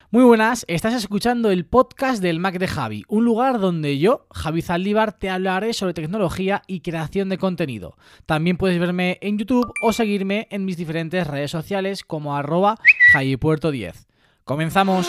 Muy buenas, estás escuchando el podcast del Mac de Javi, un lugar donde yo, Javi Zaldívar, te hablaré sobre tecnología y creación de contenido. También puedes verme en YouTube o seguirme en mis diferentes redes sociales como @JaviPuerto10. ¡Comenzamos!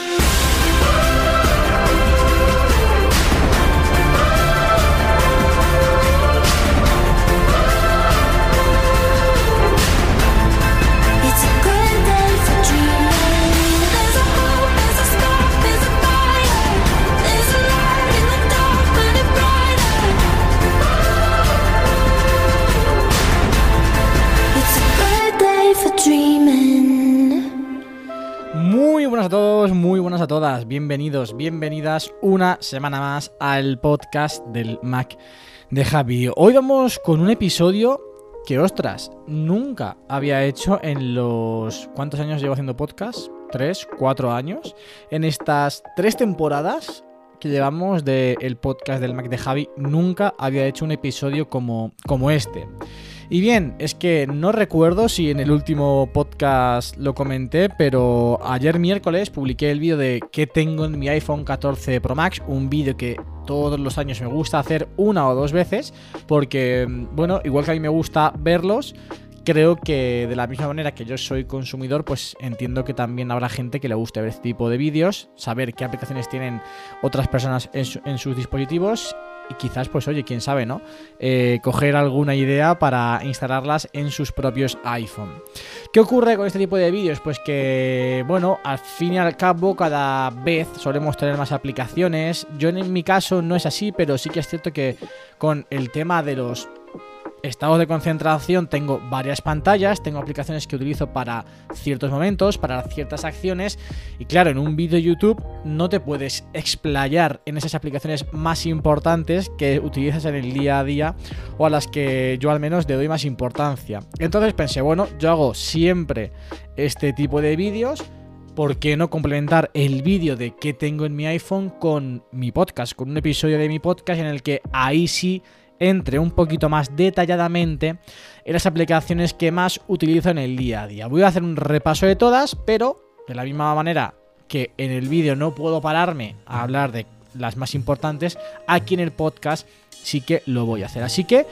Muy buenas a todos, muy buenas a todas, bienvenidos, bienvenidas una semana más al podcast del Mac de Javi. Hoy vamos con un episodio que, ostras, nunca había hecho en los... ¿Cuántos años llevo haciendo podcast? 3, 4 años. En estas 3 temporadas que llevamos del podcast del Mac de Javi, nunca había hecho un episodio como este. Y bien, es que no recuerdo si en el último podcast lo comenté, pero ayer miércoles publiqué el vídeo de qué tengo en mi iPhone 14 Pro Max, un vídeo que todos los años me gusta hacer 1 o 2 veces, porque, bueno, igual que a mí me gusta verlos, creo que de la misma manera que yo soy consumidor, pues entiendo que también habrá gente que le guste ver este tipo de vídeos, saber qué aplicaciones tienen otras personas en sus dispositivos. Y quizás, pues oye, quién sabe, ¿no? Coger alguna idea para instalarlas en sus propios iPhone. ¿Qué ocurre con este tipo de vídeos? Pues que, bueno, al fin y al cabo, cada vez solemos tener más aplicaciones. Yo en mi caso no es así, pero sí que es cierto que con el tema de los estados de concentración tengo varias pantallas, tengo aplicaciones que utilizo para ciertos momentos, para ciertas acciones, y claro, en un vídeo de YouTube no te puedes explayar en esas aplicaciones más importantes que utilizas en el día a día o a las que yo al menos le doy más importancia. Entonces pensé, bueno, yo hago siempre este tipo de vídeos, ¿por qué no complementar el vídeo de qué tengo en mi iPhone con mi podcast, con un episodio de mi podcast en el que ahí sí entre un poquito más detalladamente en las aplicaciones que más utilizo en el día a día? Voy a hacer un repaso de todas, pero de la misma manera que en el vídeo no puedo pararme a hablar de las más importantes, aquí en el podcast sí que lo voy a hacer. Así que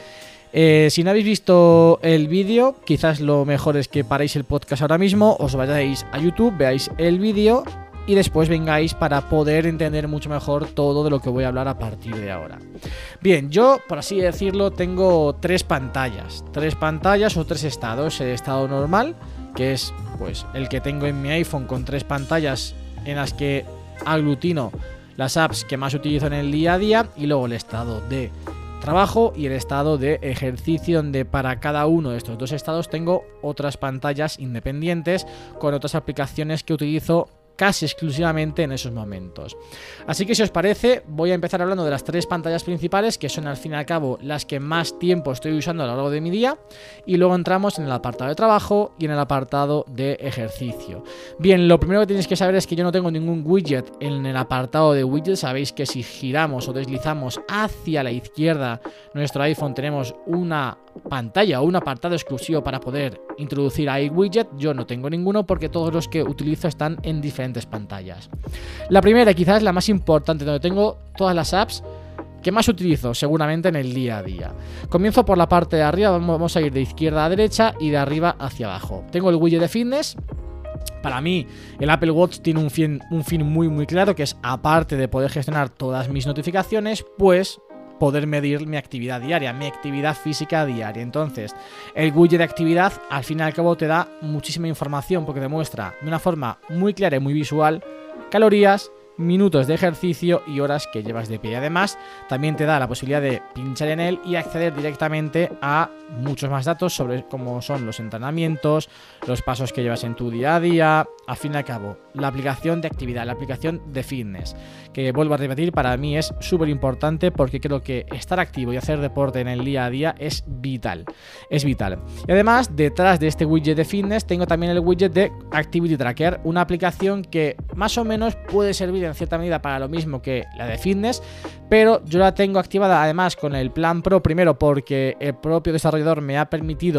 si no habéis visto el vídeo, quizás lo mejor es que paréis el podcast ahora mismo, os vayáis a YouTube, veáis el vídeo y después vengáis para poder entender mucho mejor todo de lo que voy a hablar a partir de ahora. Bien, yo, por así decirlo, tengo 3 pantallas. 3 pantallas o 3 estados. El estado normal, que es pues el que tengo en mi iPhone, con 3 pantallas en las que aglutino las apps que más utilizo en el día a día. Y luego el estado de trabajo y el estado de ejercicio, donde para cada uno de estos 2 estados tengo otras pantallas independientes con otras aplicaciones que utilizo casi exclusivamente en esos momentos. Así que si os parece, voy a empezar hablando de las 3 pantallas principales, que son al fin y al cabo las que más tiempo estoy usando a lo largo de mi día, y luego entramos en el apartado de trabajo y en el apartado de ejercicio. Bien, lo primero que tenéis que saber es que yo no tengo ningún widget en el apartado de widgets. Sabéis que si giramos o deslizamos hacia la izquierda nuestro iPhone tenemos una pantalla o un apartado exclusivo para poder introducir ahí widget. Yo no tengo ninguno porque todos los que utilizo están en diferentes pantallas. La primera, quizás la más importante, donde tengo todas las apps que más utilizo seguramente en el día a día. Comienzo por la parte de arriba, vamos a ir de izquierda a derecha y de arriba hacia abajo. Tengo el widget de fitness. Para mí, el Apple Watch tiene un fin muy claro, que es, aparte de poder gestionar todas mis notificaciones, pues poder medir mi actividad diaria, mi actividad física diaria. Entonces, el widget de actividad al fin y al cabo te da muchísima información, porque te muestra de una forma muy clara y muy visual calorías, minutos de ejercicio y horas que llevas de pie. Además, también te da la posibilidad de pinchar en él y acceder directamente a muchos más datos sobre cómo son los entrenamientos, los pasos que llevas en tu día a día. Al fin y al cabo, la aplicación de actividad, la aplicación de fitness, que vuelvo a repetir, para mí es súper importante, porque creo que estar activo y hacer deporte en el día a día es vital. Es vital. Y además, detrás de este widget de fitness tengo también el widget de Activity Tracker, una aplicación que más o menos puede servir en cierta medida para lo mismo que la de fitness, pero yo la tengo activada además con el plan Pro, primero porque el propio desarrollador me ha permitido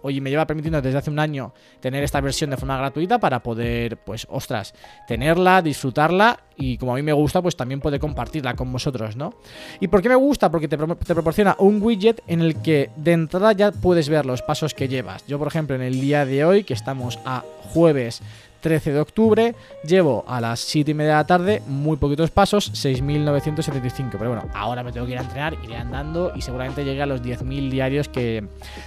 oye, me lleva permitiendo desde hace un año tener esta versión de forma gratuita para poder, pues, ostras, tenerla, disfrutarla y como a mí me gusta, pues también poder compartirla con vosotros, ¿no? ¿Y por qué me gusta? Porque te proporciona un widget en el que de entrada ya puedes ver los pasos que llevas. Yo, por ejemplo, en el día de hoy, que estamos a jueves 13 de octubre, llevo a las 7:30 de la tarde muy poquitos pasos, 6.975, pero bueno, ahora me tengo que ir a entrenar, iré andando y seguramente llegue a los 10.000 diarios que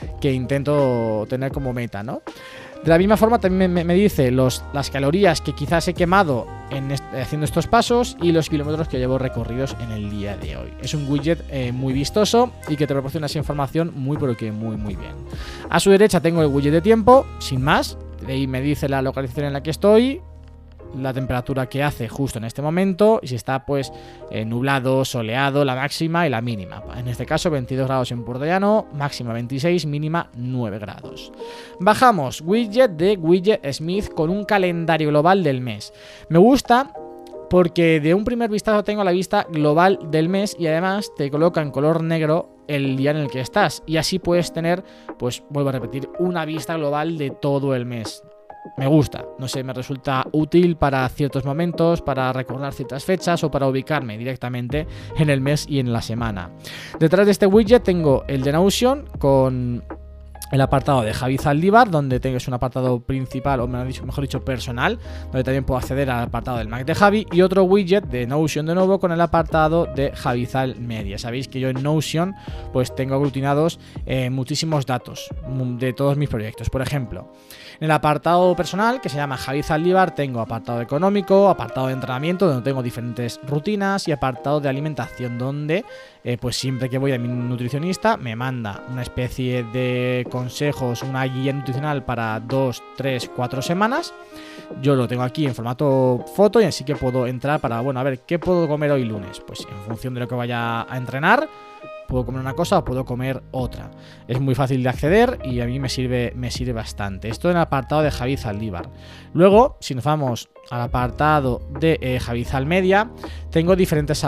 intento tener como meta, ¿no? De la misma forma también me dice las calorías que quizás he quemado haciendo estos pasos y los kilómetros que llevo recorridos en el día de hoy. Es un widget muy vistoso y que te proporciona esa información muy pero que muy bien. A su derecha tengo el widget de tiempo, sin más. Ahí me dice la localización en la que estoy, la temperatura que hace justo en este momento y si está pues nublado, soleado, la máxima y la mínima. En este caso 22 grados en Puerto Llano, máxima 26, mínima 9 grados. Bajamos, widget de Widget Smith con un calendario global del mes. Me gusta porque de un primer vistazo tengo la vista global del mes y además te coloca en color negro el día en el que estás y así puedes tener, pues vuelvo a repetir, una vista global de todo el mes. Me gusta, no sé, me resulta útil para ciertos momentos, para recordar ciertas fechas o para ubicarme directamente en el mes y en la semana. Detrás de este widget tengo el de Notion con el apartado de Javi Zaldívar, donde tengo un apartado principal, o mejor dicho personal, donde también puedo acceder al apartado del Mac de Javi, y otro widget de Notion de nuevo con el apartado de Javizal Media. Sabéis que yo en Notion pues tengo aglutinados muchísimos datos de todos mis proyectos. Por ejemplo, en el apartado personal, que se llama Javi Zaldívar, tengo apartado económico, apartado de entrenamiento, donde tengo diferentes rutinas, y apartado de alimentación, donde pues siempre que voy a mi nutricionista me manda una especie de consejos, una guía nutricional para 2, 3, 4 semanas. Yo lo tengo aquí en formato foto y así que puedo entrar para, bueno, a ver, ¿qué puedo comer hoy lunes? Pues en función de lo que vaya a entrenar, puedo comer una cosa o puedo comer otra. Es muy fácil de acceder y a mí me sirve bastante. Esto en el apartado de Javi Zaldívar. Luego, si nos vamos al apartado de Javizal Media, tengo diferentes,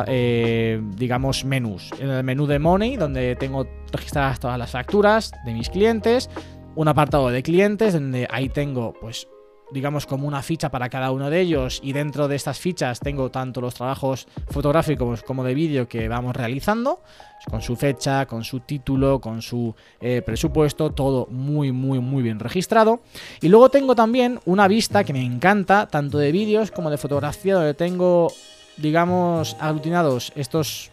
digamos, menús. En el menú de Money, donde tengo registradas todas las facturas de mis clientes. Un apartado de clientes, donde ahí tengo, pues, digamos, como una ficha para cada uno de ellos, y dentro de estas fichas tengo tanto los trabajos fotográficos como de vídeo que vamos realizando, con su fecha, con su título, con su presupuesto, todo muy bien registrado. Y luego tengo también una vista que me encanta, tanto de vídeos como de fotografía, donde tengo, digamos, aglutinados estos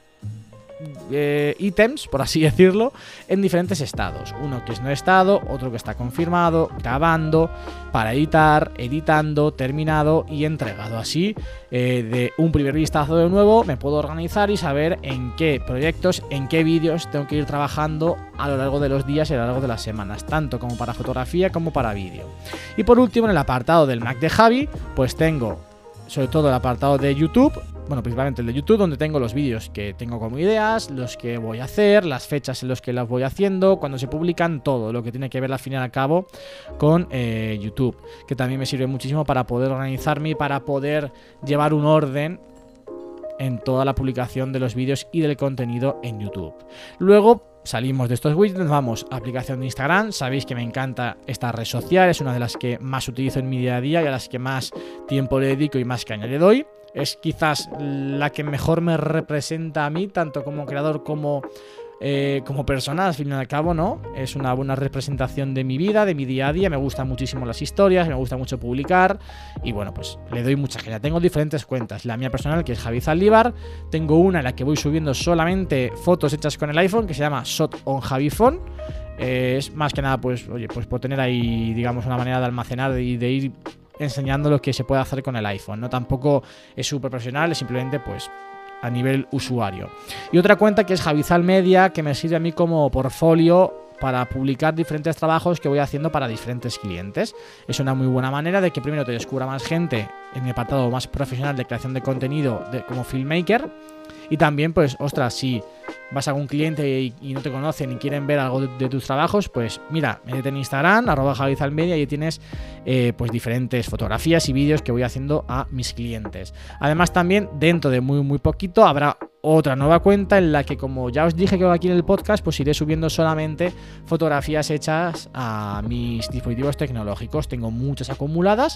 ítems, por así decirlo, en diferentes estados. Uno que es no estado, otro que está confirmado, grabando, para editar, editando, terminado y entregado. Así, de un primer vistazo de nuevo, me puedo organizar y saber en qué proyectos, en qué vídeos tengo que ir trabajando a lo largo de los días y a lo largo de las semanas, tanto como para fotografía como para vídeo. Y por último, en el apartado del Mac de Javi, pues tengo sobre todo el apartado de YouTube, bueno, principalmente el de YouTube, donde tengo los vídeos que tengo como ideas, los que voy a hacer, las fechas en las que las voy haciendo, cuando se publican, todo lo que tiene que ver al fin y al cabo con YouTube, que también me sirve muchísimo para poder organizarme y para poder llevar un orden en toda la publicación de los vídeos y del contenido en YouTube. Luego salimos de estos widgets, vamos a aplicación de Instagram. Sabéis que me encanta esta red social, es una de las que más utilizo en mi día a día y a las que más tiempo le dedico y más caña le doy. Es quizás la que mejor me representa a mí, tanto como creador como persona, al fin y al cabo, ¿no? Es una buena representación de mi vida, de mi día a día. Me gustan muchísimo las historias, me gusta mucho publicar y bueno, pues le doy mucha caña. Tengo diferentes cuentas, la mía personal, que es Javi Zaldívar. Tengo una en la que voy subiendo solamente fotos hechas con el iPhone, que se llama Shot on Javifone. Es más que nada, pues, oye, pues por tener ahí, digamos, una manera de almacenar y de ir enseñando lo que se puede hacer con el iPhone, ¿no? Tampoco es súper profesional, es simplemente, pues, a nivel usuario. Y otra cuenta que es Javizal Media, que me sirve a mí como portfolio para publicar diferentes trabajos que voy haciendo para diferentes clientes. Es una muy buena manera de que primero te descubra más gente en mi apartado más profesional de creación de contenido como filmmaker. Y también, pues, ostras, si vas a algún cliente y no te conocen y quieren ver algo de tus trabajos, pues mira, métete en Instagram, @javizalmedia, y tienes pues diferentes fotografías y vídeos que voy haciendo a mis clientes. Además, también dentro de muy poquito habrá otra nueva cuenta en la que, como ya os dije que aquí en el podcast, pues iré subiendo solamente fotografías hechas a mis dispositivos tecnológicos. Tengo muchas acumuladas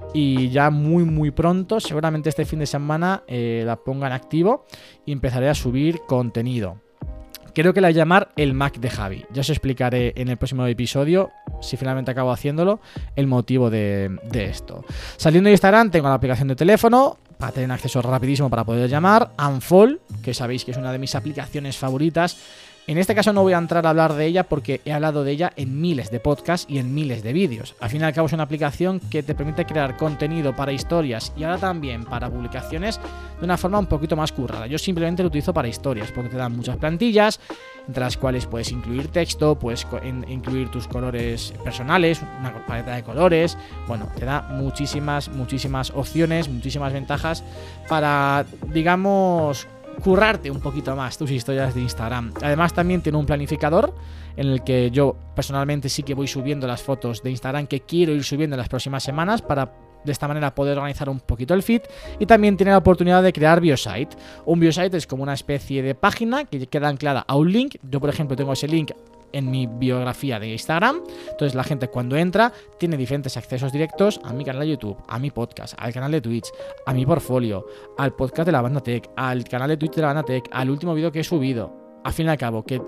y ya muy pronto, seguramente este fin de semana, la ponga en activo y empezaré a subir contenido. Creo que la voy a llamar el Mac de Javi. Ya os explicaré en el próximo episodio, si finalmente acabo haciéndolo, el motivo de esto. Saliendo de Instagram tengo la aplicación de teléfono para tener acceso rapidísimo para poder llamar. Unfold, que sabéis que es una de mis aplicaciones favoritas. En este caso no voy a entrar a hablar de ella porque he hablado de ella en miles de podcasts y en miles de vídeos. Al fin y al cabo es una aplicación que te permite crear contenido para historias y ahora también para publicaciones de una forma un poquito más currada. Yo simplemente lo utilizo para historias porque te dan muchas plantillas, entre las cuales puedes incluir texto, puedes incluir tus colores personales, una paleta de colores. Bueno, te da muchísimas opciones, muchísimas ventajas para, digamos, currarte un poquito más tus historias de Instagram. Además también tiene un planificador en el que yo personalmente sí que voy subiendo las fotos de Instagram que quiero ir subiendo en las próximas semanas para de esta manera poder organizar un poquito el feed. Y también tiene la oportunidad de crear biosite. Un biosite es como una especie de página que queda anclada a un link. Yo, por ejemplo, tengo ese link en mi biografía de Instagram. Entonces la gente cuando entra tiene diferentes accesos directos a mi canal de YouTube, a mi podcast, al canal de Twitch, a mi portfolio, al podcast de la Banda Tech, al canal de Twitch de la Banda Tech, al último vídeo que he subido. Al fin y al cabo, que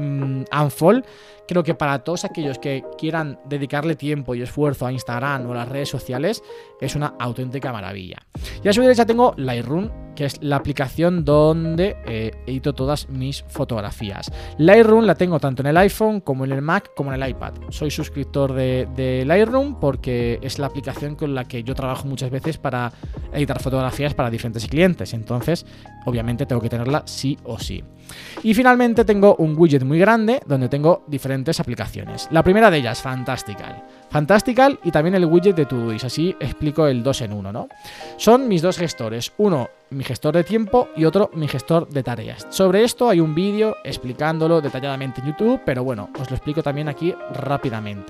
Unfold, creo que para todos aquellos que quieran dedicarle tiempo y esfuerzo a Instagram o a las redes sociales, es una auténtica maravilla. Y a su derecha tengo Lightroom, que es la aplicación donde edito todas mis fotografías. Lightroom la tengo tanto en el iPhone como en el Mac como en el iPad. Soy suscriptor de Lightroom porque es la aplicación con la que yo trabajo muchas veces para editar fotografías para diferentes clientes. Entonces, obviamente tengo que tenerla sí o sí. Y finalmente tengo un widget muy grande donde tengo diferentes aplicaciones. La primera de ellas, Fantastical y también el widget de Todoist. Así explico el 2 en 1, ¿no? Son mis dos gestores. Uno, mi gestor de tiempo y otro, mi gestor de tareas. Sobre esto hay un vídeo explicándolo detalladamente en YouTube, pero bueno, os lo explico también aquí rápidamente.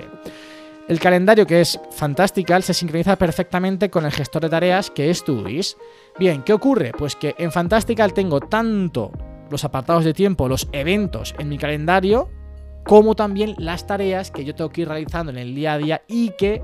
El calendario, que es Fantastical, se sincroniza perfectamente con el gestor de tareas, que es Todoist. Bien, ¿qué ocurre? Pues que en Fantastical tengo tanto los apartados de tiempo, los eventos en mi calendario, como también las tareas que yo tengo que ir realizando en el día a día y que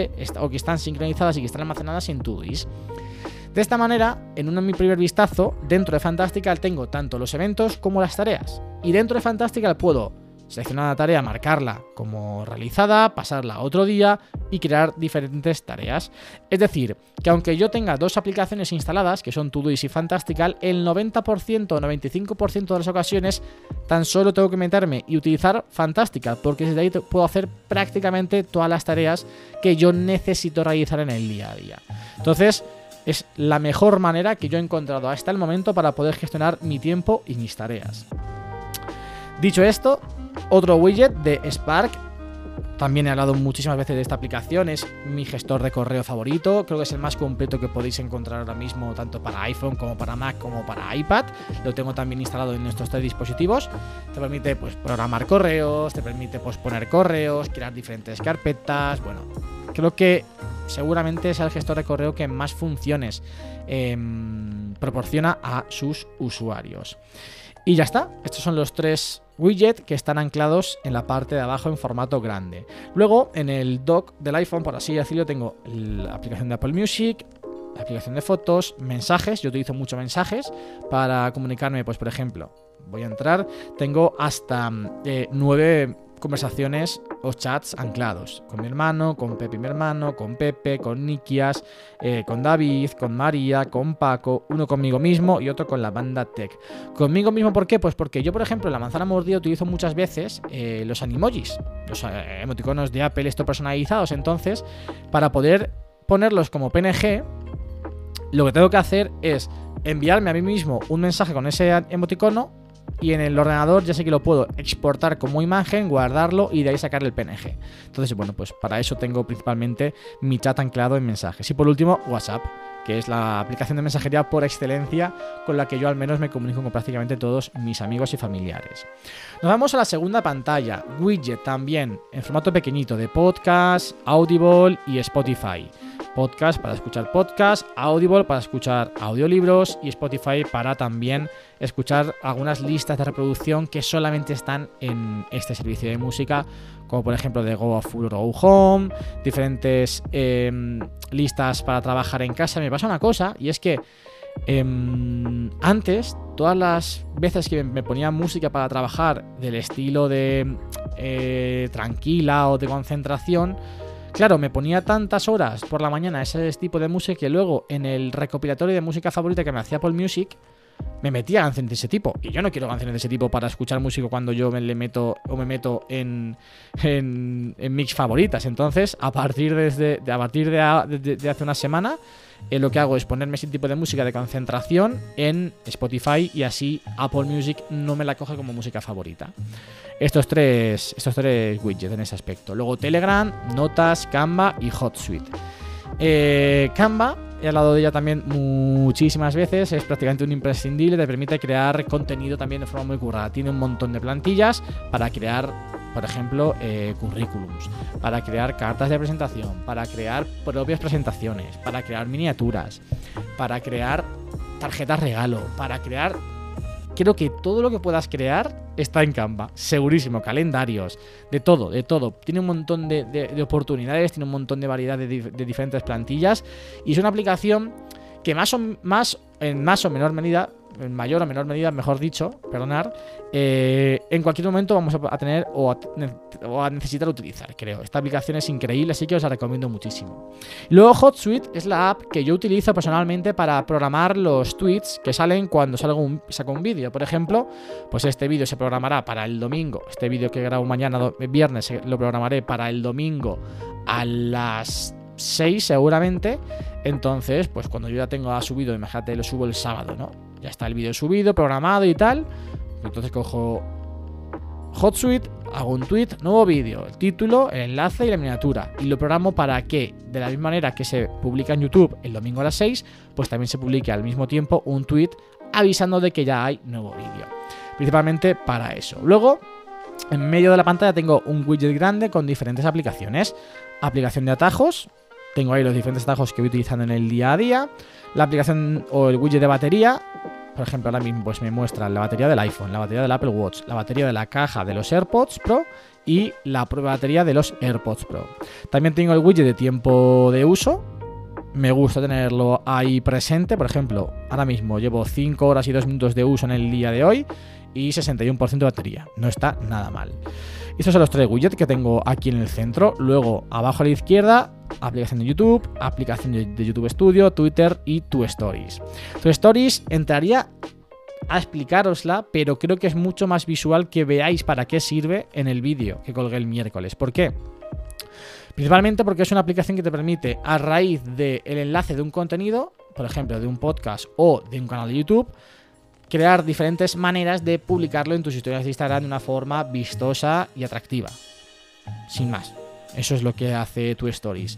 están sincronizadas y que están almacenadas en Todoist. De esta manera, en mi primer vistazo, dentro de Fantastical tengo tanto los eventos como las tareas. Y dentro de Fantastical puedo seleccionar la tarea, marcarla como realizada, pasarla a otro día y crear diferentes tareas. Es decir, que aunque yo tenga dos aplicaciones instaladas, que son Todoist y Fantastical, el 90% o 95% de las ocasiones tan solo tengo que meterme y utilizar Fantastical, porque desde ahí puedo hacer prácticamente todas las tareas que yo necesito realizar en el día a día. Entonces, es la mejor manera que yo he encontrado hasta el momento para poder gestionar mi tiempo y mis tareas. Dicho esto, otro widget de Spark, también he hablado muchísimas veces de esta aplicación, es mi gestor de correo favorito, creo que es el más completo que podéis encontrar ahora mismo tanto para iPhone como para Mac como para iPad. Lo tengo también instalado en estos tres dispositivos. Te permite programar correos, te permite poner correos, crear diferentes carpetas. Bueno, creo que seguramente es el gestor de correo que más funciones proporciona a sus usuarios. Y ya está, estos son los tres widgets que están anclados en la parte de abajo en formato grande. Luego, en el dock del iPhone, por así decirlo, tengo la aplicación de Apple Music, la aplicación de fotos, mensajes. Yo utilizo mucho mensajes para comunicarme, pues por ejemplo, voy a entrar, tengo hasta 9 conversaciones o chats anclados con mi hermano, con Pepe mi hermano, con Pepe, con Nikias, con David, con María, con Paco, uno conmigo mismo y otro con la Banda Tech. Conmigo mismo, ¿por qué? Pues porque yo, por ejemplo, en la manzana mordida utilizo muchas veces los animojis, los emoticonos de Apple, estos personalizados. Entonces, para poder ponerlos como PNG, lo que tengo que hacer es enviarme a mí mismo un mensaje con ese emoticono. Y en el ordenador ya sé que lo puedo exportar como imagen, guardarlo y de ahí sacar el PNG. Entonces, bueno, pues para eso tengo principalmente mi chat anclado en mensajes. Y por último, WhatsApp, que es la aplicación de mensajería por excelencia con la que yo al menos me comunico con prácticamente todos mis amigos y familiares. Nos vamos a la segunda pantalla, widget también en formato pequeñito de podcast, Audible y Spotify. Podcast para escuchar podcast, Audible para escuchar audiolibros y Spotify para también escuchar algunas listas de reproducción que solamente están en este servicio de música, como por ejemplo de Go Full Go Home, diferentes listas para trabajar en casa. Me pasa una cosa, y es que antes, todas las veces que me ponía música para trabajar del estilo de tranquila o de concentración, claro, me ponía tantas horas por la mañana ese tipo de música que luego en el recopilatorio de música favorita que me hacía Apple Music me metía canciones de ese tipo. Y yo no quiero canciones de ese tipo para escuchar música cuando yo me meto en mix favoritas. Entonces, a partir de hace una semana, lo que hago es ponerme ese tipo de música de concentración en Spotify y así Apple Music no me la coge como música favorita. Estos tres widgets en ese aspecto. Luego Telegram, Notas, Canva y HotSuite. Canva, he hablado de ella también muchísimas veces, es prácticamente un imprescindible, te permite crear contenido también de forma muy currada. Tiene un montón de plantillas para crear, por ejemplo, currículums, para crear cartas de presentación, para crear propias presentaciones, para crear miniaturas, para crear tarjetas regalo, para crear... Creo que todo lo que puedas crear está en Canva, segurísimo, calendarios, de todo. Tiene un montón de oportunidades, tiene un montón de variedad de diferentes plantillas y es una aplicación que en mayor o menor medida, mejor dicho, en cualquier momento vamos a tener o a necesitar utilizar, creo. Esta aplicación es increíble, así que os la recomiendo muchísimo. Luego HotSuite es la app que yo utilizo personalmente para programar los tweets que salen cuando saco un vídeo. Por ejemplo, pues este vídeo se programará para el domingo, este vídeo que grabo mañana viernes lo programaré para el domingo a las 6 seguramente. Entonces, pues cuando yo ya tengo subido, imagínate, lo subo el sábado, ¿no? Ya está el vídeo subido, programado y tal. Entonces cojo HotSuite, hago un tweet, nuevo vídeo, el título, el enlace y la miniatura. Y lo programo para que, de la misma manera que se publica en YouTube el domingo a las 6, pues también se publique al mismo tiempo un tweet avisando de que ya hay nuevo vídeo. Principalmente para eso. Luego, en medio de la pantalla tengo un widget grande con diferentes aplicaciones. Aplicación de atajos. Tengo ahí los diferentes atajos que voy utilizando en el día a día. La aplicación o el widget de batería. Por ejemplo, ahora mismo pues me muestra la batería del iPhone, la batería del Apple Watch, la batería de la caja de los AirPods Pro y la batería de los AirPods Pro. También tengo el widget de tiempo de uso. Me gusta tenerlo ahí presente. Por ejemplo, ahora mismo llevo 5 horas y 2 minutos de uso en el día de hoy y 61% de batería. No está nada mal. Estos son los 3 widgets que tengo aquí en el centro. Luego, abajo a la izquierda, aplicación de YouTube, aplicación de YouTube Studio, Twitter y Tu Stories. Tu Stories entraría a explicárosla, pero creo que es mucho más visual que veáis para qué sirve en el vídeo que colgué el miércoles. ¿Por qué? Principalmente porque es una aplicación que te permite, a raíz del enlace de un contenido, por ejemplo, de un podcast o de un canal de YouTube, crear diferentes maneras de publicarlo en tus historias de Instagram de una forma vistosa y atractiva. Sin más. Eso es lo que hace Tu Stories.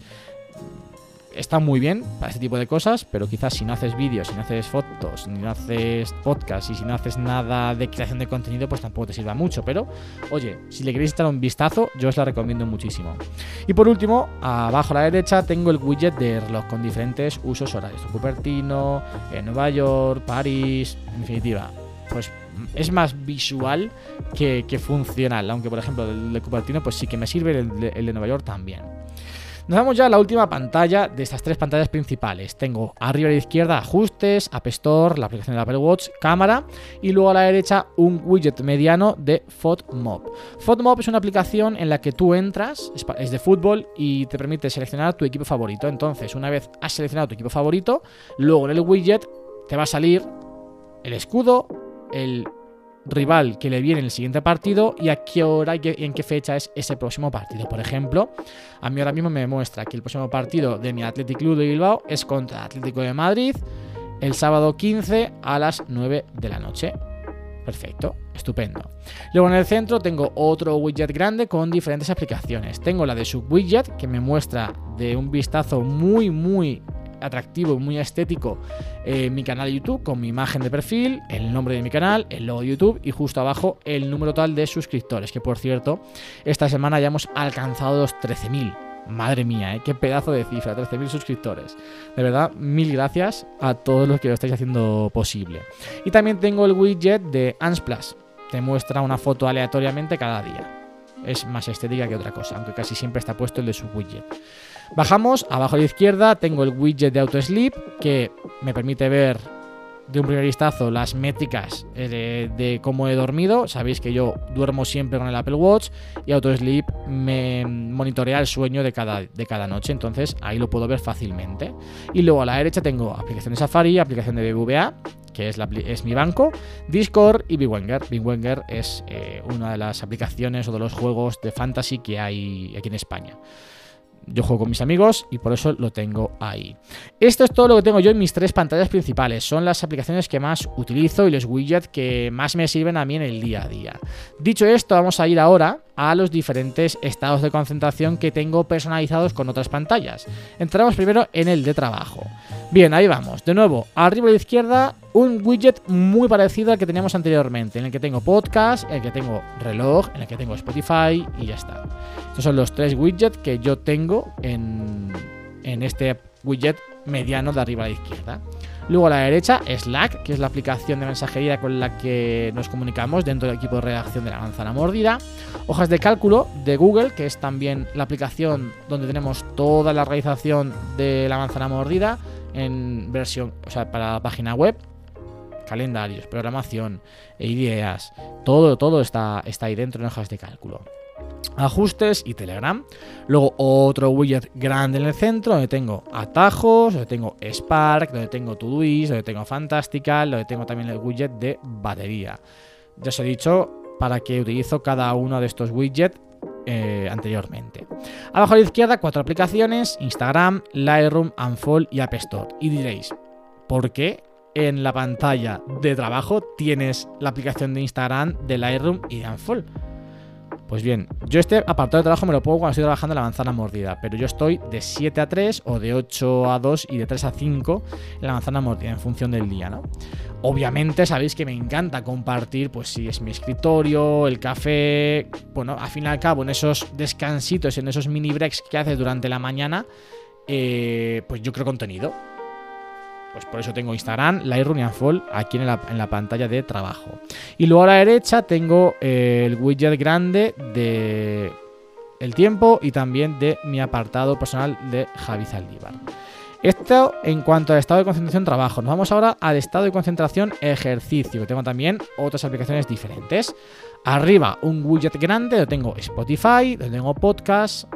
Está muy bien para este tipo de cosas, pero quizás si no haces vídeos, si no haces fotos, si no haces podcast y si no haces nada de creación de contenido, pues tampoco te sirva mucho. Pero, oye, si le queréis echar un vistazo, yo os la recomiendo muchísimo. Y por último, abajo a la derecha tengo el widget de reloj con diferentes usos horarios. Cupertino, Nueva York, París, en definitiva. Pues es más visual que funcional, aunque por ejemplo el de Cupertino pues sí que me sirve, el de Nueva York también. Nos vamos ya a la última pantalla de estas 3 pantallas principales. Tengo arriba a la izquierda ajustes, App Store, la aplicación del Apple Watch, cámara y luego a la derecha un widget mediano de FODMOB. FODMOB es una aplicación en la que tú entras, es de fútbol y te permite seleccionar tu equipo favorito. Entonces, una vez has seleccionado tu equipo favorito, luego en el widget te va a salir el escudo, el rival que le viene en el siguiente partido y a qué hora y en qué fecha es ese próximo partido. Por ejemplo, a mí ahora mismo me muestra que el próximo partido de mi Athletic Club de Bilbao es contra Atlético de Madrid el sábado 15 a las 9 de la noche. Perfecto, estupendo. Luego en el centro tengo otro widget grande con diferentes aplicaciones. Tengo la de Subwidget que me muestra de un vistazo muy atractivo y muy estético mi canal de YouTube con mi imagen de perfil, el nombre de mi canal, el logo de YouTube y justo abajo el número total de suscriptores, que por cierto esta semana ya hemos alcanzado los 13.000. Madre mía, qué pedazo de cifra, 13.000 suscriptores. De verdad, mil gracias a todos los que lo estáis haciendo posible. Y también tengo el widget de Unsplash. Te muestra una foto aleatoriamente cada día. Es más estética que otra cosa, aunque casi siempre está puesto el de su widget. Bajamos, abajo a la izquierda tengo el widget de AutoSleep, que me permite ver de un primer vistazo las métricas de cómo he dormido. Sabéis que yo duermo siempre con el Apple Watch y AutoSleep me monitorea el sueño de cada noche, entonces ahí lo puedo ver fácilmente. Y luego a la derecha tengo aplicación de Safari, aplicación de BBVA, que es mi banco, Discord y Bitwenger. Bitwenger es una de las aplicaciones o de los juegos de fantasy que hay aquí en España. Yo juego con mis amigos y por eso lo tengo ahí. Esto es todo lo que tengo yo en mis 3 pantallas principales. Son las aplicaciones que más utilizo y los widgets que más me sirven a mí en el día a día. Dicho esto, vamos a ir ahora a los diferentes estados de concentración que tengo personalizados con otras pantallas. Entramos primero en el de trabajo. Bien, ahí vamos. De nuevo, arriba a la izquierda, un widget muy parecido al que teníamos anteriormente, en el que tengo podcast, en el que tengo reloj, en el que tengo Spotify y ya está. Estos son los 3 widgets que yo tengo en este widget mediano de arriba a la izquierda. Luego a la derecha, Slack, que es la aplicación de mensajería con la que nos comunicamos dentro del equipo de redacción de La Manzana Mordida. Hojas de cálculo de Google, que es también la aplicación donde tenemos toda la organización de La Manzana Mordida en versión, o sea, para la página web. Calendarios, programación, ideas, todo está ahí dentro en hojas de cálculo. Ajustes y Telegram. Luego otro widget grande en el centro donde tengo atajos, donde tengo Spark, donde tengo Todoist, donde tengo Fantastical, donde tengo también el widget de batería. Ya os he dicho para qué utilizo cada uno de estos widgets anteriormente. Abajo a la izquierda 4 aplicaciones: Instagram, Lightroom, Unfold y App Store. Y diréis, ¿por qué en la pantalla de trabajo tienes la aplicación de Instagram, de Lightroom y de Unfold? Pues bien, yo este apartado de trabajo me lo pongo cuando estoy trabajando en La Manzana Mordida, pero yo estoy de 7 a 3 o de 8 a 2 y de 3 a 5 en La Manzana Mordida en función del día, ¿no? Obviamente sabéis que me encanta compartir, pues si es mi escritorio, el café, bueno, al fin y al cabo en esos descansitos, en esos mini breaks que haces durante la mañana, pues yo creo contenido. Pues por eso tengo Instagram, Lightroom y Unfold aquí en la pantalla de trabajo. Y luego a la derecha tengo el widget grande de el tiempo y también de mi apartado personal de Javi Zaldívar. Esto en cuanto al estado de concentración trabajo. Nos vamos ahora al estado de concentración ejercicio, que tengo también otras aplicaciones diferentes. Arriba un widget grande donde tengo Spotify, donde tengo podcast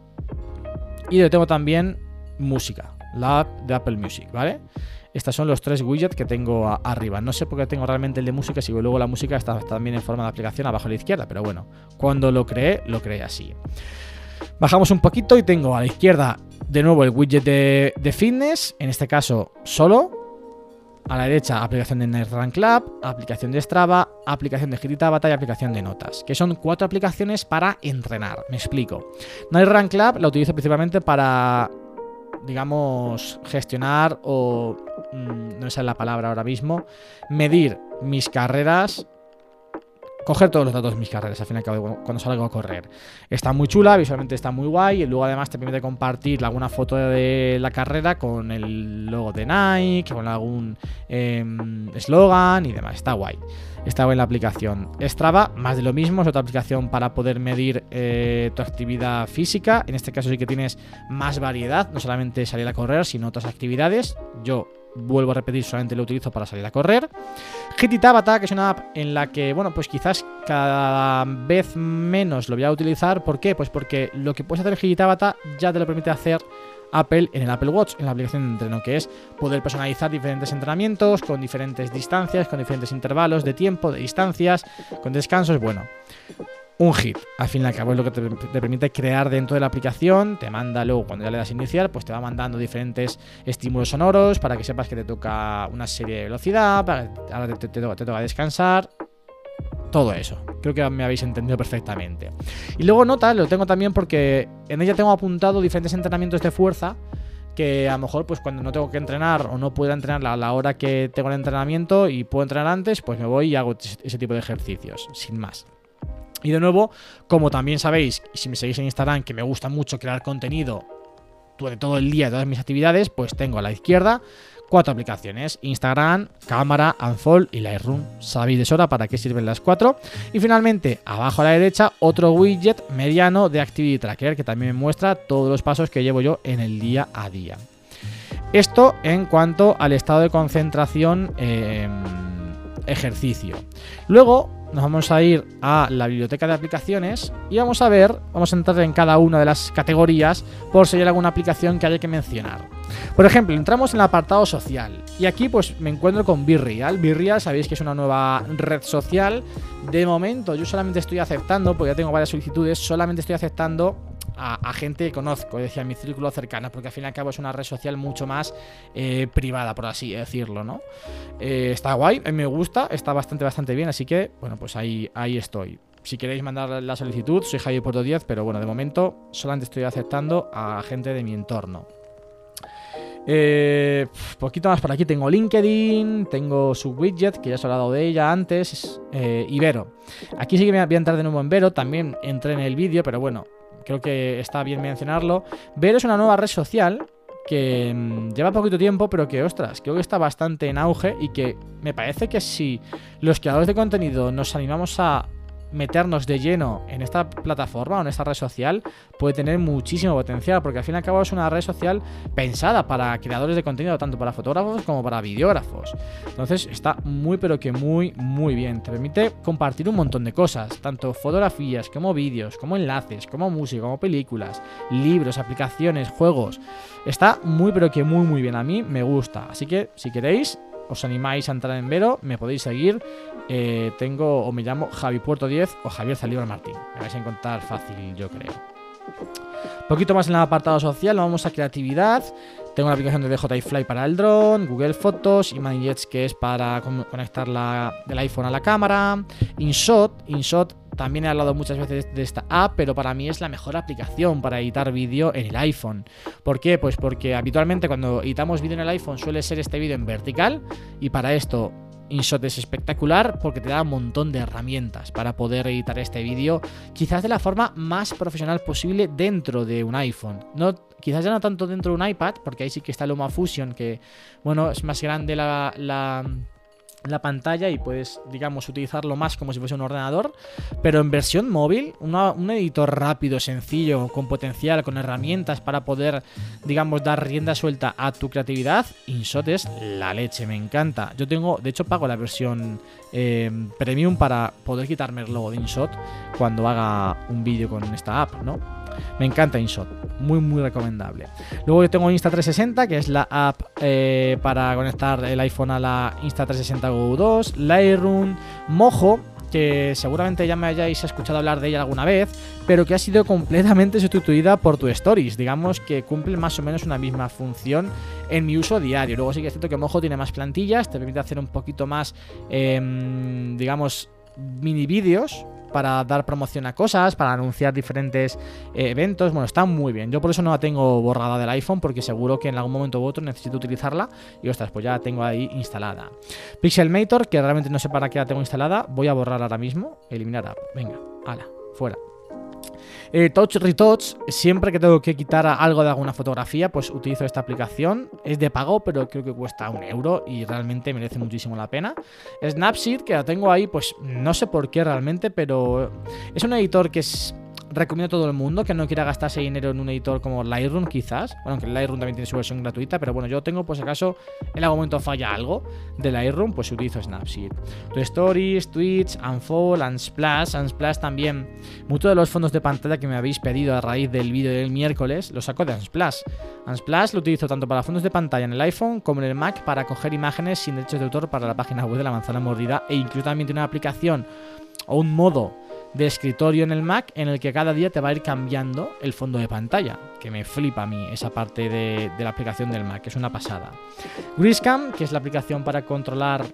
y donde tengo también música, la app de Apple Music, ¿vale? Estos son los 3 widgets que tengo arriba. No sé por qué tengo realmente el de música, si luego la música está también en forma de aplicación abajo a la izquierda, pero bueno, cuando lo creé así. Bajamos un poquito y tengo a la izquierda de nuevo el widget de fitness, en este caso solo. A la derecha, aplicación de Night Run Club, aplicación de Strava, aplicación de Hititabata y aplicación de notas, que son 4 aplicaciones para entrenar. Me explico. Night Run Club la utilizo principalmente para, digamos, gestionar o, no sé la palabra ahora mismo, medir mis carreras, coger todos los datos de mis carreras, al fin y al cabo, cuando salgo a correr. Está muy chula, visualmente está muy guay, y luego además te permite compartir alguna foto de la carrera con el logo de Nike, con algún eslogan y demás. Está guay. Está en la aplicación. Strava, más de lo mismo, es otra aplicación para poder medir tu actividad física. En este caso sí que tienes más variedad, no solamente salir a correr, sino otras actividades. Yo vuelvo a repetir, solamente lo utilizo para salir a correr. Hititabata, que es una app en la que, bueno, pues quizás cada vez menos lo voy a utilizar. ¿Por qué? Pues porque lo que puedes hacer en Hititabata ya te lo permite hacer Apple en el Apple Watch, en la aplicación de entreno, que es poder personalizar diferentes entrenamientos con diferentes distancias, con diferentes intervalos de tiempo, de distancias, con descansos. Bueno, un hit, al fin y al cabo es lo que te permite crear dentro de la aplicación. Te manda luego, cuando ya le das a iniciar, pues te va mandando diferentes estímulos sonoros para que sepas que te toca una serie de velocidad, para que ahora te toca descansar. Todo eso, creo que me habéis entendido perfectamente. Y luego notas, lo tengo también porque en ella tengo apuntado diferentes entrenamientos de fuerza que a lo mejor pues cuando no tengo que entrenar o no puedo entrenar a la hora que tengo el entrenamiento y puedo entrenar antes, pues me voy y hago ese tipo de ejercicios, sin más. Y de nuevo, como también sabéis, y si me seguís en Instagram, que me gusta mucho crear contenido durante todo el día, todas mis actividades, pues tengo a la izquierda 4 aplicaciones: Instagram, cámara, Unfold y Lightroom. Sabéis de sobra para qué sirven las 4. Y finalmente, abajo a la derecha, otro widget mediano de Activity Tracker que también me muestra todos los pasos que llevo yo en el día a día. Esto en cuanto al estado de concentración ejercicio. Luego nos vamos a ir a la biblioteca de aplicaciones y vamos a entrar en cada una de las categorías por si hay alguna aplicación que haya que mencionar. Por ejemplo, entramos en el apartado social y aquí pues me encuentro con BeReal. BeReal sabéis que es una nueva red social. De momento yo solamente estoy aceptando, porque ya tengo varias solicitudes, solamente estoy aceptando a gente que conozco, es decir, a mi círculo cercano, porque al fin y al cabo es una red social mucho más privada, por así decirlo, ¿no? Está guay, a mí me gusta, está bastante bien, así que, bueno, pues ahí estoy. Si queréis mandar la solicitud, soy Javier Puerto 10, pero bueno, de momento solamente estoy aceptando a gente de mi entorno. Poquito más por aquí. Tengo LinkedIn, tengo su widget, que ya os he hablado de ella antes, y Vero. Aquí sí que voy a entrar de nuevo en Vero. También entré en el vídeo, pero bueno, creo que está bien mencionarlo. Vero es una nueva red social que lleva poquito tiempo, pero que, ostras, creo que está bastante en auge y que me parece que si los creadores de contenido nos animamos a meternos de lleno en esta plataforma o en esta red social, puede tener muchísimo potencial, porque al fin y al cabo es una red social pensada para creadores de contenido, tanto para fotógrafos como para videógrafos. Entonces está muy pero que muy bien. Te permite compartir un montón de cosas, tanto fotografías como vídeos, como enlaces, como música, como películas, libros, aplicaciones, juegos. Está muy pero que muy bien. A mí me gusta, así que si queréis, os animáis a entrar en Vero, me podéis seguir. Me llamo Javi Puerto 10 o Javier Zalívar Martín. Me vais a encontrar fácil, yo creo. Poquito más en el apartado social, vamos a creatividad. Tengo la aplicación de DJI Fly para el dron, Google Fotos, Images, que es para conectar el iPhone a la cámara, InShot. También he hablado muchas veces de esta app, pero para mí es la mejor aplicación para editar vídeo en el iPhone. ¿Por qué? Pues porque habitualmente cuando editamos vídeo en el iPhone suele ser este vídeo en vertical, y para esto InShot es espectacular porque te da un montón de herramientas para poder editar este vídeo, quizás de la forma más profesional posible dentro de un iPhone. Quizás ya no tanto dentro de un iPad, porque ahí sí que está LumaFusion, que bueno, es más grande la pantalla y puedes, digamos, utilizarlo más como si fuese un ordenador, pero en versión móvil, un editor rápido, sencillo, con potencial, con herramientas para poder, digamos, dar rienda suelta a tu creatividad. InShot es la leche, me encanta. Yo de hecho pago la versión premium para poder quitarme el logo de InShot cuando haga un vídeo con esta app, ¿no? Me encanta InShot, muy recomendable. Luego yo tengo Insta360, que es la app para conectar el iPhone a la Insta360 Go 2, Lightroom, Mojo, que seguramente ya me hayáis escuchado hablar de ella alguna vez, pero que ha sido completamente sustituida por Tu Stories. Digamos que cumple más o menos una misma función en mi uso diario. Luego sí que es cierto que Mojo tiene más plantillas, te permite hacer un poquito más, digamos, mini vídeos para dar promoción a cosas, para anunciar diferentes eventos. Bueno, está muy bien. Yo por eso no la tengo borrada del iPhone, porque seguro que en algún momento u otro necesito utilizarla y ostras, pues ya la tengo ahí instalada. Pixelmator, que realmente no sé para qué la tengo instalada, voy a borrar ahora mismo, eliminar app. Venga, hala, fuera. Touch Retouch, siempre que tengo que quitar algo de alguna fotografía, pues utilizo esta aplicación. Es de pago, pero creo que cuesta €1 y realmente merece muchísimo la pena. Snapseed, que la tengo ahí, pues no sé por qué realmente, pero es un editor que recomiendo a todo el mundo que no quiera gastarse dinero en un editor como Lightroom, quizás. Bueno, que Lightroom también tiene su versión gratuita, pero bueno, yo tengo, pues si acaso en algún momento falla algo de Lightroom, pues utilizo Snapseed. Stories, Twitch, Unfold, Unsplash. Unsplash también, muchos de los fondos de pantalla que me habéis pedido a raíz del vídeo del miércoles, los saco de Unsplash. Unsplash lo utilizo tanto para fondos de pantalla en el iPhone como en el Mac para coger imágenes sin derechos de autor para la página web de La Manzana Mordida, e incluso también tiene una aplicación o un modo de escritorio en el Mac en el que cada día te va a ir cambiando el fondo de pantalla, que me flipa a mí esa parte de la aplicación del Mac, que es una pasada. Griscam, que es la aplicación para controlar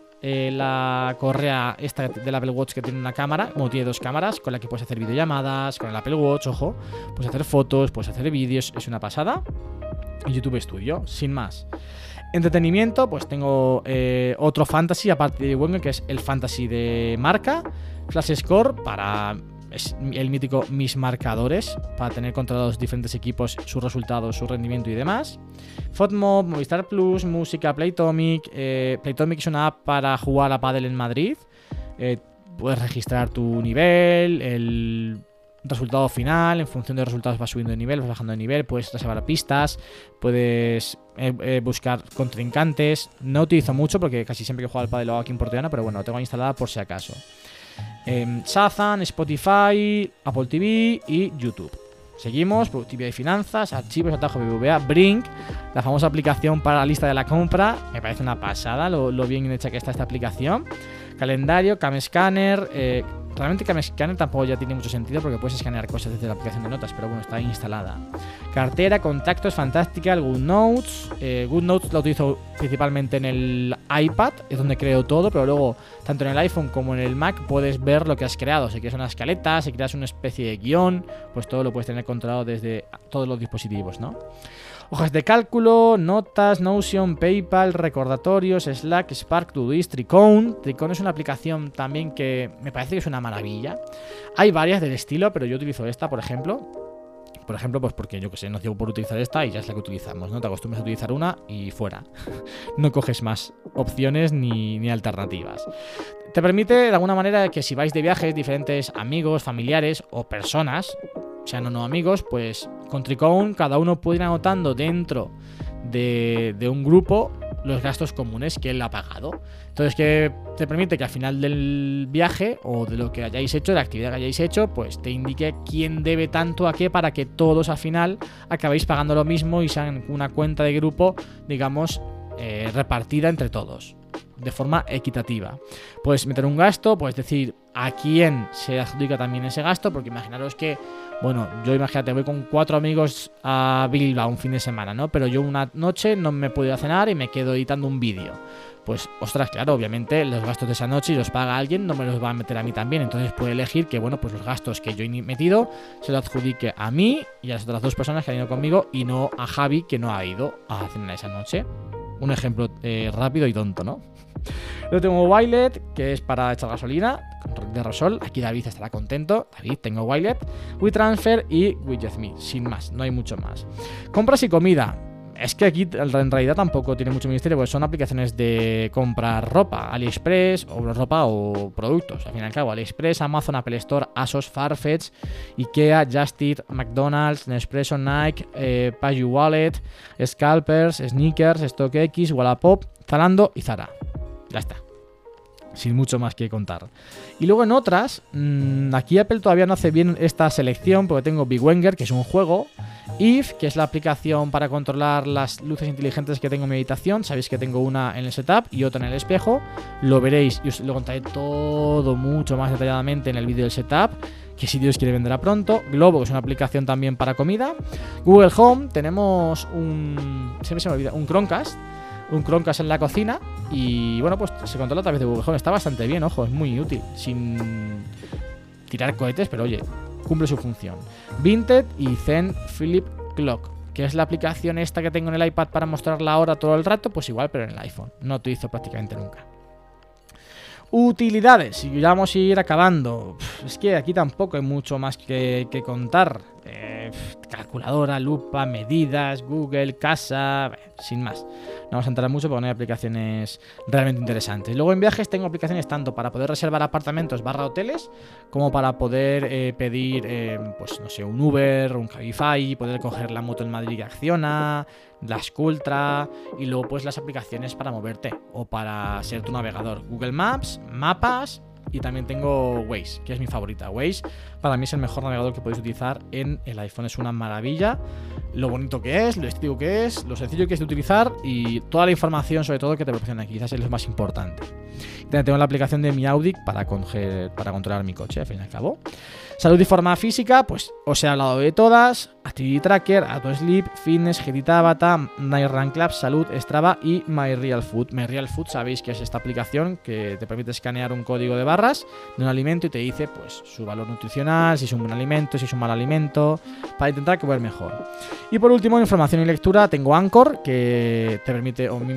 la correa esta del Apple Watch, que tiene una cámara, bueno, tiene 2 cámaras con la que puedes hacer videollamadas, con el Apple Watch, ojo, puedes hacer fotos, puedes hacer vídeos, es una pasada. Y YouTube Studio, sin más. Entretenimiento, pues tengo otro fantasy aparte de Wenger, que es el fantasy de marca, Flash Score para es el mítico Mis Marcadores, para tener controlados diferentes equipos, sus resultados, su rendimiento y demás. FODMOB, Movistar Plus, música, Playtomic. Playtomic es una app para jugar a pádel en Madrid. Puedes registrar tu nivel, el resultado final. En función de los resultados vas subiendo de nivel, vas bajando de nivel. Puedes reservar pistas, puedes buscar contrincantes. No utilizo mucho porque casi siempre que juego al pádel lo hago aquí en Portugal, pero bueno, lo tengo instalada por si acaso. Shazam, Spotify, Apple TV y YouTube. Seguimos, productividad y finanzas, archivos, atajo BBVA, Brink, la famosa aplicación para la lista de la compra. Me parece una pasada lo bien hecha que está esta aplicación. Calendario, CamScanner. Realmente CamScanner tampoco ya tiene mucho sentido porque puedes escanear cosas desde la aplicación de notas, pero bueno, está instalada. Cartera, contactos, fantástica, el GoodNotes. GoodNotes lo utilizo principalmente en el iPad, es donde creo todo, pero luego tanto en el iPhone como en el Mac puedes ver lo que has creado. Si creas una escaleta, si creas una especie de guión, pues todo lo puedes tener controlado desde todos los dispositivos, ¿no? Hojas de cálculo, notas, Notion, PayPal, recordatorios, Slack, Spark, Todoist, Tricone. Tricone es una aplicación también que me parece que es una maravilla. Hay varias del estilo, pero yo utilizo esta, por ejemplo. Pues porque yo que sé, no llevo por utilizar esta y ya es la que utilizamos, ¿no? Te acostumbras a utilizar una y fuera. No coges más opciones ni alternativas. Te permite de alguna manera que si vais de viajes, diferentes amigos, familiares o personas, sean o no amigos, pues con Tricone cada uno puede ir anotando dentro de un grupo los gastos comunes que él ha pagado. Entonces, que te permite que al final del viaje o de lo que hayáis hecho, de la actividad que hayáis hecho, pues te indique quién debe tanto a qué para que todos al final acabéis pagando lo mismo y sean una cuenta de grupo, digamos, repartida entre todos de forma equitativa. Puedes meter un gasto, puedes decir a quién se adjudica también ese gasto, porque imaginaros que, bueno, yo imagínate, voy con 4 amigos a Bilbao un fin de semana, ¿no? Pero yo una noche no me puedo ir a cenar y me quedo editando un vídeo. Pues, ostras, claro, obviamente los gastos de esa noche, si los paga alguien, no me los va a meter a mí también. Entonces puede elegir que, bueno, pues los gastos que yo he metido se lo adjudique a mí y a las otras 2 personas que han ido conmigo y no a Javi, que no ha ido a cenar esa noche. Un ejemplo rápido y tonto, ¿no? Luego tengo Wilet, que es para echar gasolina de Repsol. Aquí David estará contento. David, tengo Wilet, WeTransfer y WeJetMe. Sin más, no hay mucho más. Compras y comida. Es que aquí en realidad tampoco tiene mucho misterio, porque son aplicaciones de comprar ropa, AliExpress, o ropa o productos. Al fin y al cabo, AliExpress, Amazon, Apple Store, ASOS, Farfetch, Ikea, Just Eat, McDonald's, Nespresso, Nike, PayU Wallet, Scalpers, Sneakers, StockX, Wallapop, Zalando y Zara. Ya está. Sin mucho más que contar. Y luego en otras, aquí Apple todavía no hace bien esta selección, porque tengo Big Wenger, que es un juego, If, que es la aplicación para controlar las luces inteligentes que tengo en mi habitación. Sabéis que tengo una en el setup y otra en el espejo. Lo veréis y os lo contaré todo mucho más detalladamente en el vídeo del setup, que si Dios quiere vendrá pronto. Globo, que es una aplicación también para comida. Google Home, tenemos un Chromecast. Un Chromecast en la cocina y bueno, pues se controla a través de Google Home. Está bastante bien, ojo, es muy útil, sin tirar cohetes, pero oye, cumple su función. Vinted y Zen Philip Clock, que es la aplicación esta que tengo en el iPad para mostrar la hora todo el rato, pues igual, pero en el iPhone. No utilizo prácticamente nunca. Utilidades, si ya vamos a ir acabando. Es que aquí tampoco hay mucho más que contar. Calculadora, lupa, medidas, Google, casa, sin más. No vamos a entrar mucho porque no hay aplicaciones realmente interesantes. Luego en viajes tengo aplicaciones tanto para poder reservar apartamentos / hoteles, como para poder pedir, pues no sé, un Uber, un Cabify, poder coger la moto en Madrid que acciona, las Cultra, y luego pues las aplicaciones para moverte o para ser tu navegador. Google Maps, mapas. Y también tengo Waze, que es mi favorita. Waze para mí es el mejor navegador que podéis utilizar en el iPhone. Es una maravilla. Lo bonito que es, lo estético que es, lo sencillo que es de utilizar y toda la información sobre todo que te proporciona aquí. Quizás es lo más importante. También tengo la aplicación de mi Audi para controlar mi coche, al fin y al cabo. Salud y forma física, pues os he hablado de todas. Activity Tracker, AutoSleep, Fitness, GT Tabata, Night Run Club, Salud, Strava y MyRealFood. MyRealFood sabéis que es esta aplicación que te permite escanear un código de barras de un alimento y te dice pues su valor nutricional, si es un buen alimento, si es un mal alimento, para intentar comer mejor. Y por último, en información y lectura tengo Anchor, que te permite,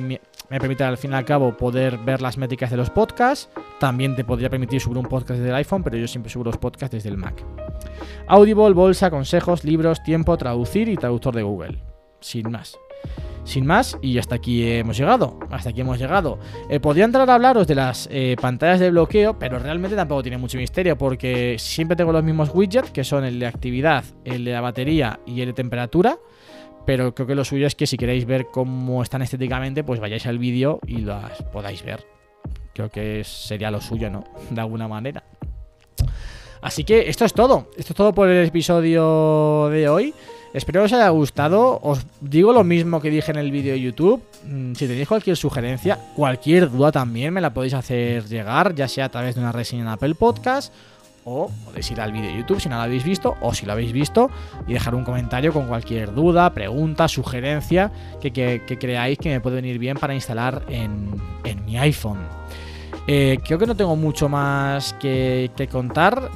me permite al fin y al cabo poder ver las métricas de los podcasts. También te podría permitir subir un podcast desde el iPhone, pero yo siempre subo los podcasts desde el Mac. Audible, bolsa, consejos, libros, tiempo, traducir y traductor de Google. Sin más. Sin más, y hasta aquí hemos llegado. Podría entrar a hablaros de las pantallas de bloqueo, pero realmente tampoco tiene mucho misterio, porque siempre tengo los mismos widgets, que son el de actividad, el de la batería y el de temperatura. Pero creo que lo suyo es que si queréis ver cómo están estéticamente, pues vayáis al vídeo y las podáis ver. Creo que sería lo suyo, ¿no? De alguna manera. Así que esto es todo. Esto es todo por el episodio de hoy. Espero que os haya gustado. Os digo lo mismo que dije en el vídeo de YouTube. Si tenéis cualquier sugerencia, cualquier duda también me la podéis hacer llegar, ya sea a través de una reseña en Apple Podcast, o podéis ir al vídeo de YouTube si no lo habéis visto, o si lo habéis visto, y dejar un comentario con cualquier duda, pregunta, sugerencia que creáis que me puede venir bien para instalar en mi iPhone. Creo que no tengo mucho más que contar.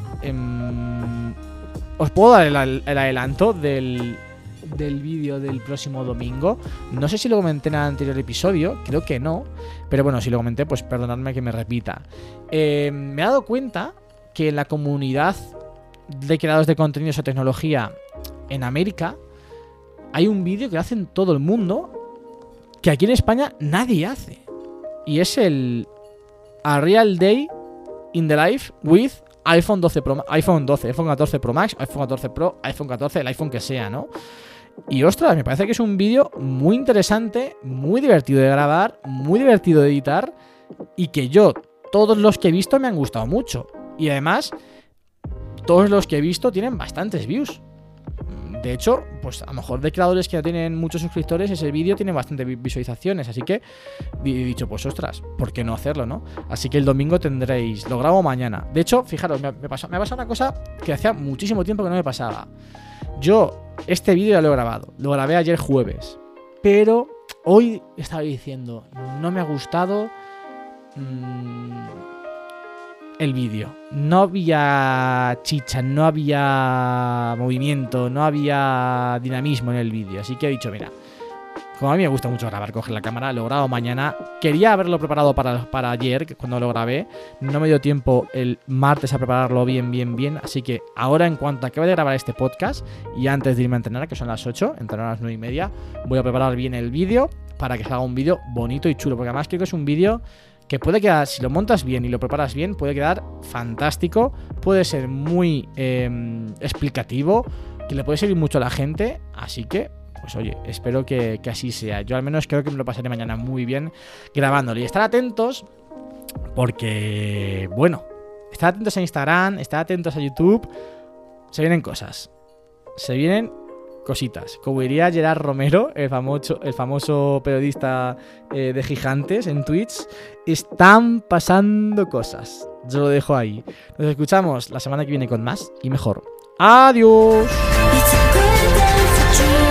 Os puedo dar el adelanto del vídeo del próximo domingo. No sé si lo comenté en el anterior episodio, creo que no, pero bueno, si lo comenté, pues perdonadme que me repita. Me he dado cuenta que en la comunidad de creadores de contenidos o tecnología en América hay un vídeo que hacen todo el mundo que aquí en España nadie hace, y es el A Real Day in the Life with iPhone 12 Pro, iPhone 12, iPhone 14 Pro Max, iPhone 14 Pro, iPhone 14, el iPhone que sea, ¿no? Y ostras, me parece que es un vídeo muy interesante, muy divertido de grabar, muy divertido de editar, y que todos los que he visto me han gustado mucho. Y además, todos los que he visto tienen bastantes views. De hecho, pues a lo mejor de creadores que no tienen muchos suscriptores, ese vídeo tiene bastantes visualizaciones. Así que he dicho, pues ostras, ¿por qué no hacerlo, no? Así que el domingo tendréis, lo grabo mañana. De hecho, fijaros, me ha pasado una cosa que hacía muchísimo tiempo que no me pasaba. Yo, este vídeo ya lo he grabado, lo grabé ayer jueves, pero hoy estaba diciendo, no me ha gustado el vídeo. No había chicha, no había movimiento, no había dinamismo en el vídeo. Así que he dicho, mira, como a mí me gusta mucho grabar, coger la cámara, lo grabo mañana. Quería haberlo preparado para ayer, cuando lo grabé. No me dio tiempo el martes a prepararlo bien. Así que ahora, en cuanto acabe de grabar este podcast y antes de irme a entrenar, que son las 8, entrenar a las 9:30, voy a preparar bien el vídeo para que salga un vídeo bonito y chulo. Porque además creo que es un vídeo que puede quedar, si lo montas bien y lo preparas bien, puede quedar fantástico. Puede ser muy explicativo, que le puede servir mucho a la gente. Así que, pues oye, espero que así sea. Yo al menos creo que me lo pasaré mañana muy bien grabándolo. Y estar atentos porque, bueno, estar atentos a Instagram, estar atentos a YouTube. Se vienen cosas. Se vienen cositas. Como diría Gerard Romero, el famoso periodista de Gigantes en Twitch, están pasando cosas. Yo lo dejo ahí. Nos escuchamos la semana que viene con más y mejor. ¡Adiós!